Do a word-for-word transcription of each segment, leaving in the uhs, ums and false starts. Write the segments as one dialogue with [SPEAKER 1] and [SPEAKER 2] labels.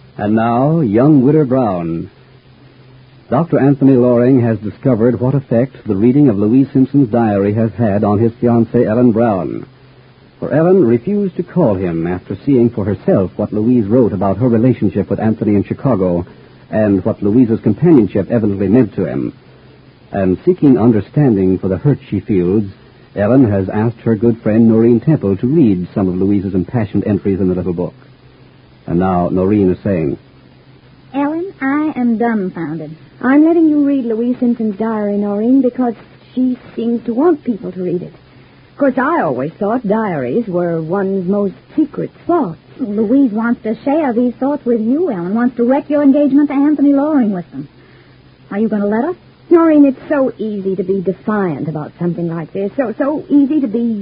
[SPEAKER 1] And now, young Widder Brown. Doctor Anthony Loring has discovered what effect the reading of Louise Simpson's diary has had on his fiancée, Ellen Brown. For Ellen refused to call him after seeing for herself what Louise wrote about her relationship with Anthony in Chicago and what Louise's companionship evidently meant to him. And seeking understanding for the hurt she feels, Ellen has asked her good friend Noreen Temple to read some of Louise's impassioned entries in the little book. And now Noreen is saying,
[SPEAKER 2] Ellen, I am dumbfounded.
[SPEAKER 3] I'm letting you read Louise Simpson's diary, Noreen, because she seems to want people to read it. Of course, I always thought diaries were one's most secret thoughts.
[SPEAKER 2] Louise wants to share these thoughts with you, Ellen. Wants to wreck your engagement to Anthony Loring with them. Are you going to let her?
[SPEAKER 3] Noreen, it's so easy to be defiant about something like this. So so easy to be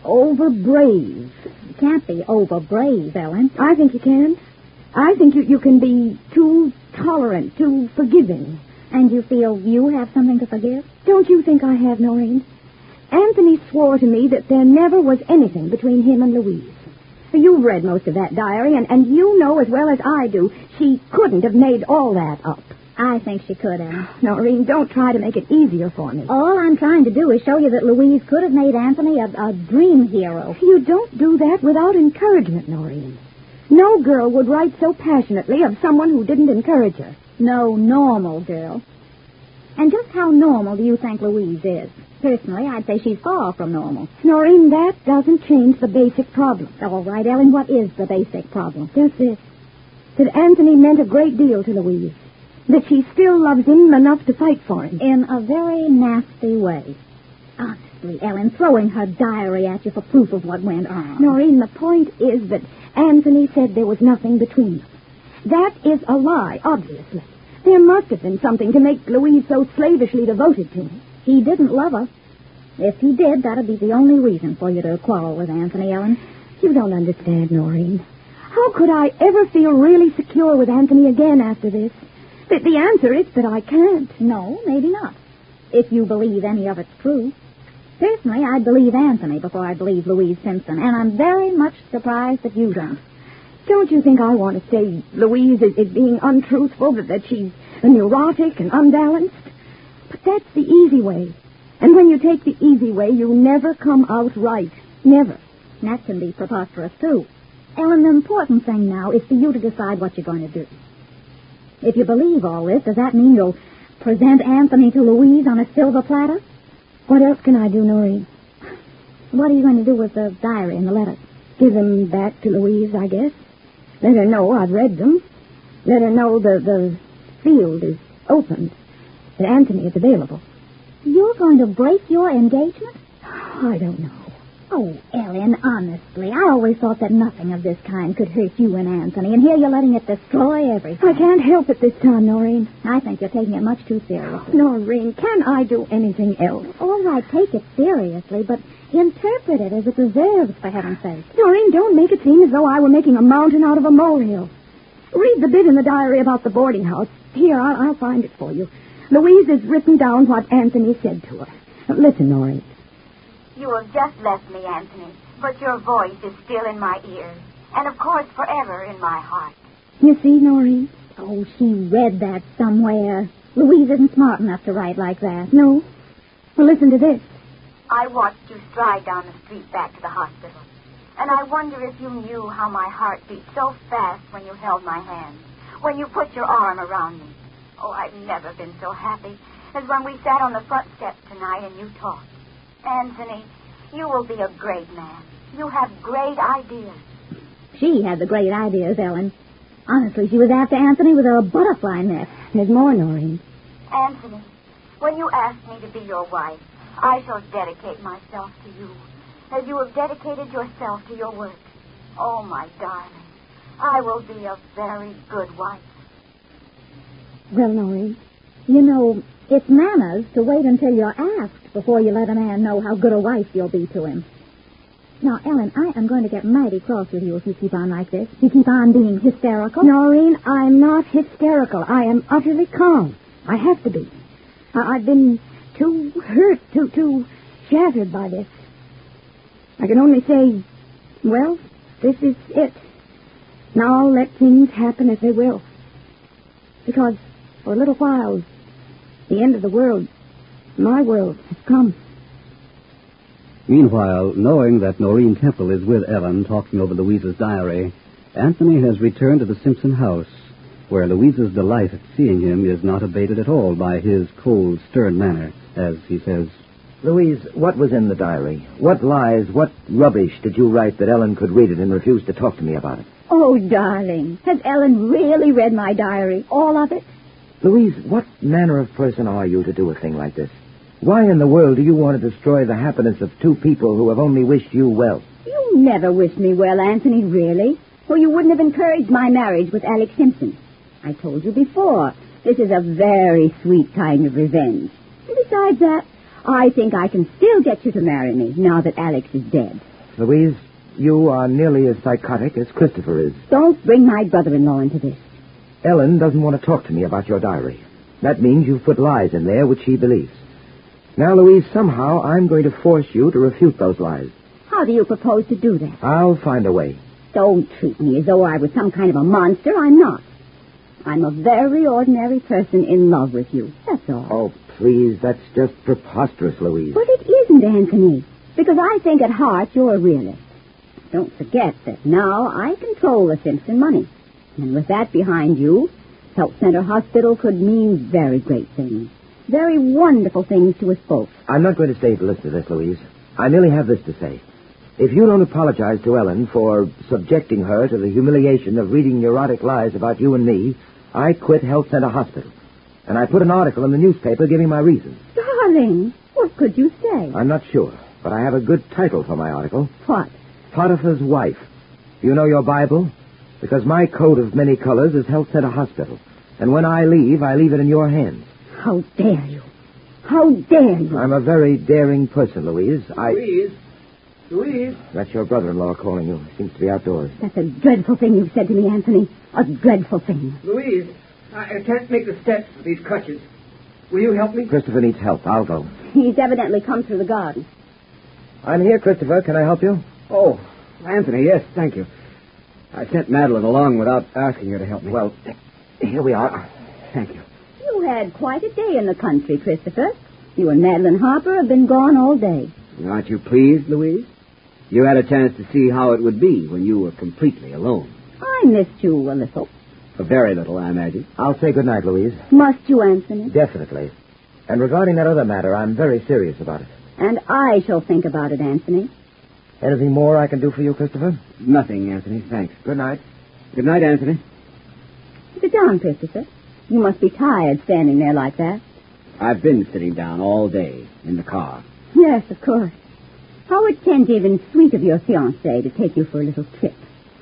[SPEAKER 3] over-brave.
[SPEAKER 2] You can't be over-brave, Ellen.
[SPEAKER 3] I think you can. I think you, you can be too tolerant, too forgiving.
[SPEAKER 2] And you feel you have something to forgive?
[SPEAKER 3] Don't you think I have, Noreen? Anthony swore to me that there never was anything between him and Louise. You've read most of that diary, and, and you know as well as I do, she couldn't have made all that up.
[SPEAKER 2] I think she could, Ellen.
[SPEAKER 3] Noreen, don't try to make it easier for me.
[SPEAKER 2] All I'm trying to do is show you that Louise could have made Anthony a, a dream hero.
[SPEAKER 3] You don't do that without encouragement, Noreen. No girl would write so passionately of someone who didn't encourage her.
[SPEAKER 2] No normal girl. And just how normal do you think Louise is? Personally, I'd say she's far from normal.
[SPEAKER 3] Noreen, that doesn't change the basic problem.
[SPEAKER 2] All right, Ellen, what is the basic problem?
[SPEAKER 3] Just this. That Anthony meant a great deal to Louise. That she still loves him enough to fight for him.
[SPEAKER 2] In a very nasty way. Honestly, Ellen, throwing her diary at you for proof of what went on.
[SPEAKER 3] Noreen, the point is that Anthony said there was nothing between them. That is a lie, obviously. There must have been something to make Louise so slavishly devoted to him.
[SPEAKER 2] He didn't love her. If he did, that'd be the only reason for you to quarrel with Anthony, Ellen.
[SPEAKER 3] You don't understand, Noreen. How could I ever feel really secure with Anthony again after this? The, the answer is that I can't.
[SPEAKER 2] No, maybe not. If you believe any of it's true. Personally, I'd believe Anthony before I'd believe Louise Simpson, and I'm very much surprised that you don't.
[SPEAKER 3] Don't you think I want to say Louise is, is being untruthful, that, that she's neurotic and unbalanced? But that's the easy way. And when you take the easy way, you never come out right. Never.
[SPEAKER 2] That can be preposterous, too. Ellen, the important thing now is for you to decide what you're going to do. If you believe all this, does that mean you'll present Anthony to Louise on a silver platter?
[SPEAKER 3] What else can I do, Noreen?
[SPEAKER 2] What are you going to do with the diary and the letters?
[SPEAKER 3] Give them back to Louise, I guess. Let her know I've read them. Let her know the, the field is opened, that Anthony is available.
[SPEAKER 2] You're going to break your engagement?
[SPEAKER 3] I don't know.
[SPEAKER 2] Oh, Ellen, honestly, I always thought that nothing of this kind could hurt you and Anthony, and here you're letting it destroy everything.
[SPEAKER 3] I can't help it this time, Noreen.
[SPEAKER 2] I think you're taking it much too seriously.
[SPEAKER 3] Noreen, can I do anything else?
[SPEAKER 2] All right, take it seriously, but interpret it as it deserves, for heaven's sake.
[SPEAKER 3] Noreen, don't make it seem as though I were making a mountain out of a molehill. Read the bit in the diary about the boarding house. Here, I'll, I'll find it for you. Louise has written down what Anthony said to her. Listen, Noreen.
[SPEAKER 4] You have just left me, Anthony, but your voice is still in my ears, and of course forever in my heart.
[SPEAKER 3] You see, Noreen?
[SPEAKER 2] Oh, she read that somewhere. Louise isn't smart enough to write like that.
[SPEAKER 3] No. Well, listen to this.
[SPEAKER 4] I watched you stride down the street back to the hospital, and I wonder if you knew how my heart beat so fast when you held my hand, when you put your arm around me. Oh, I've never been so happy as when we sat on the front steps tonight and you talked. Anthony, you will be a great man. You have great ideas.
[SPEAKER 2] She had the great ideas, Ellen. Honestly, she was after Anthony with a butterfly net.
[SPEAKER 3] There's more, Noreen.
[SPEAKER 4] Anthony, when you ask me to be your wife, I shall dedicate myself to you, as you have dedicated yourself to your work. Oh, my darling, I will be a very good wife.
[SPEAKER 3] Well, Noreen,
[SPEAKER 2] you know, it's manners to wait until you're asked before you let a man know how good a wife you'll be to him. Now, Ellen, I am going to get mighty cross with you if you keep on like this. If you keep on being hysterical.
[SPEAKER 3] Noreen, I'm not hysterical. I am utterly calm. I have to be. I- I've been too hurt, too, too shattered by this. I can only say, well, this is it. Now I'll let things happen as they will. Because for a little while, the end of the world, my world, has come.
[SPEAKER 1] Meanwhile, knowing that Noreen Temple is with Ellen talking over Louise's diary, Anthony has returned to the Simpson house, where Louise's delight at seeing him is not abated at all by his cold, stern manner, as he says,
[SPEAKER 5] Louise, what was in the diary? What lies, what rubbish did you write that Ellen could read it and refuse to talk to me about it?
[SPEAKER 2] Oh, darling, has Ellen really read my diary, all of it?
[SPEAKER 5] Louise, what manner of person are you to do a thing like this? Why in the world do you want to destroy the happiness of two people who have only wished you well?
[SPEAKER 2] You never wished me well, Anthony, really. Or you wouldn't have encouraged my marriage with Alex Simpson. I told you before, this is a very sweet kind of revenge. And besides that, I think I can still get you to marry me now that Alex is dead.
[SPEAKER 5] Louise, you are nearly as psychotic as Christopher is.
[SPEAKER 2] Don't bring my brother-in-law into this.
[SPEAKER 5] Ellen doesn't want to talk to me about your diary. That means you've put lies in there which she believes. Now, Louise, somehow I'm going to force you to refute those lies.
[SPEAKER 2] How do you propose to do that?
[SPEAKER 5] I'll find a way.
[SPEAKER 2] Don't treat me as though I was some kind of a monster. I'm not. I'm a very ordinary person in love with you. That's all.
[SPEAKER 5] Oh, please, that's just preposterous, Louise.
[SPEAKER 2] But it isn't, Anthony, because I think at heart you're a realist. Don't forget that now I control the Simpson money. And with that behind you, Health Center Hospital could mean very great things. Very wonderful things to us both.
[SPEAKER 5] I'm not going to stay to listen to this, Louise. I merely have this to say. If you don't apologize to Ellen for subjecting her to the humiliation of reading neurotic lies about you and me, I quit Health Center Hospital. And I put an article in the newspaper giving my reasons.
[SPEAKER 2] Darling, what could you say?
[SPEAKER 5] I'm not sure, but I have a good title for my article.
[SPEAKER 2] What?
[SPEAKER 5] Potiphar's Wife. Do you know your Bible? Because my coat of many colors is Health Center Hospital. And when I leave, I leave it in your hands.
[SPEAKER 2] How dare you? How dare you?
[SPEAKER 5] I'm a very daring person, Louise. I...
[SPEAKER 6] Louise? Louise?
[SPEAKER 5] That's your brother-in-law calling you. He seems to be outdoors.
[SPEAKER 2] That's a dreadful thing you've said to me, Anthony. A dreadful thing.
[SPEAKER 6] Louise, I I can't make the steps with these crutches. Will you help me?
[SPEAKER 5] Christopher needs help. I'll go.
[SPEAKER 2] He's evidently come through the garden.
[SPEAKER 5] I'm here, Christopher. Can I help you?
[SPEAKER 6] Oh, Anthony, yes, thank you. I sent Madeline along without asking her to help me.
[SPEAKER 5] Well, here we are.
[SPEAKER 6] Thank you.
[SPEAKER 2] You had quite a day in the country, Christopher. You and Madeline Harper have been gone all day.
[SPEAKER 6] Aren't you pleased, Louise? You had a chance to see how it would be when you were completely alone.
[SPEAKER 2] I missed you a little.
[SPEAKER 6] A very little, I imagine.
[SPEAKER 5] I'll say good night, Louise.
[SPEAKER 2] Must you, Anthony?
[SPEAKER 5] Definitely. And regarding that other matter, I'm very serious about it.
[SPEAKER 2] And I shall think about it, Anthony.
[SPEAKER 5] Anything more I can do for you, Christopher?
[SPEAKER 6] Nothing, Anthony, thanks.
[SPEAKER 5] Good night.
[SPEAKER 6] Good night, Anthony.
[SPEAKER 2] Sit down, Christopher. You must be tired standing there like that.
[SPEAKER 6] I've been sitting down all day in the car.
[SPEAKER 2] Yes, of course. How attentive and sweet of your fiancé to take you for a little trip.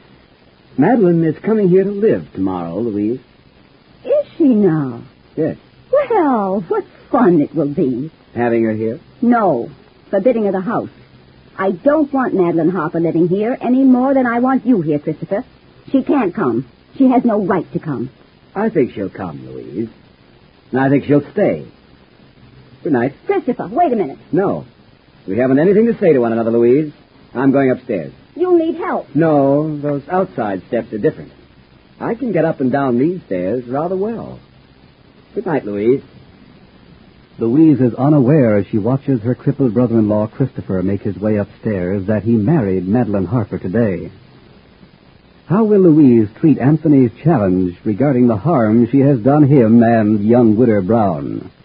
[SPEAKER 6] Madeline is coming here to live tomorrow, Louise.
[SPEAKER 2] Is she now?
[SPEAKER 6] Yes.
[SPEAKER 2] Well, what fun it will be.
[SPEAKER 6] Having her here?
[SPEAKER 2] No, forbidding her the house. I don't want Madeline Harper living here any more than I want you here, Christopher. She can't come. She has no right to come.
[SPEAKER 6] I think she'll come, Louise. And I think she'll stay. Good night.
[SPEAKER 2] Christopher, wait a minute.
[SPEAKER 6] No. We haven't anything to say to one another, Louise. I'm going upstairs.
[SPEAKER 2] You'll need help.
[SPEAKER 6] No, those outside steps are different. I can get up and down these stairs rather well. Good night, Louise.
[SPEAKER 1] Louise is unaware as she watches her crippled brother-in-law Christopher make his way upstairs that he married Madeline Harper today. How will Louise treat Anthony's challenge regarding the harm she has done him and young Widder Brown?